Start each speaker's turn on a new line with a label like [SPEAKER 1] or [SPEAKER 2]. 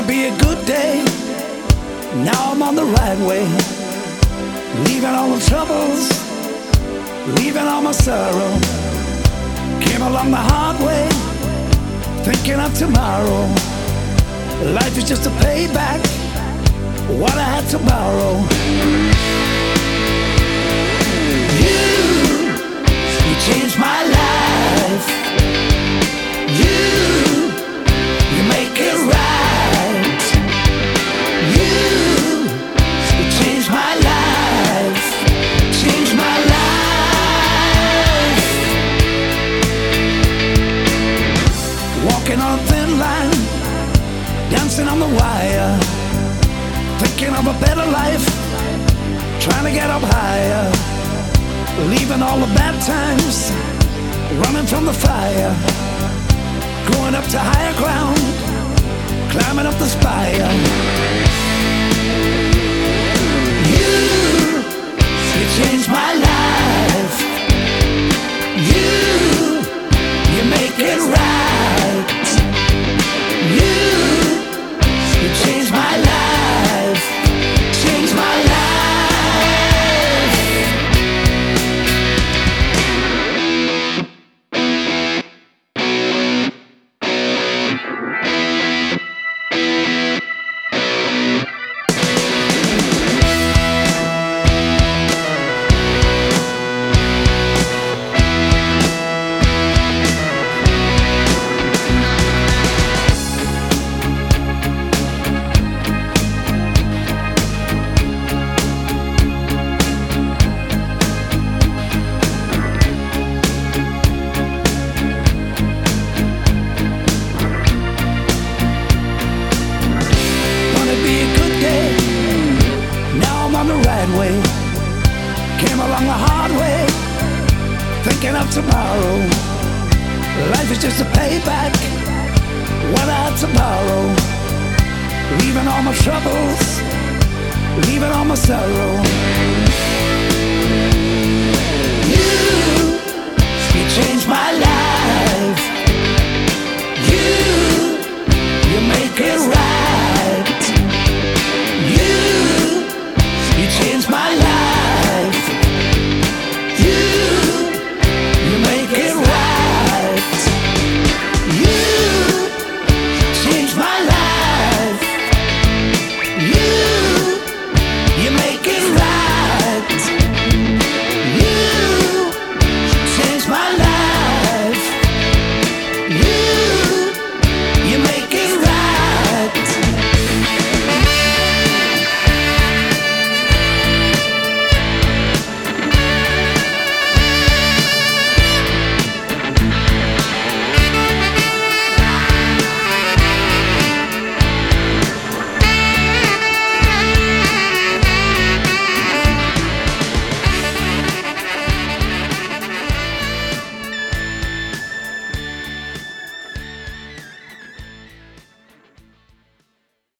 [SPEAKER 1] Gonna be a good day. Now I'm on the right way. Leaving all the troubles, leaving all my sorrow. Came along the hard way, thinking of tomorrow. Life is just a payback, what I had to borrow. You changed my life. You make it right. You changed my life. Changed my life. Walking on a thin line, dancing on the wire, thinking of a better life, trying to get up higher, leaving all the bad times, running from the fire, going up to higher ground, climbing up the spire. You changed my life. You make it right. You changed my life. Changed my life. Way. Came along the hard way, thinking of tomorrow. Life is just a payback, what I had to borrow. Leaving all my troubles, leaving all my sorrow.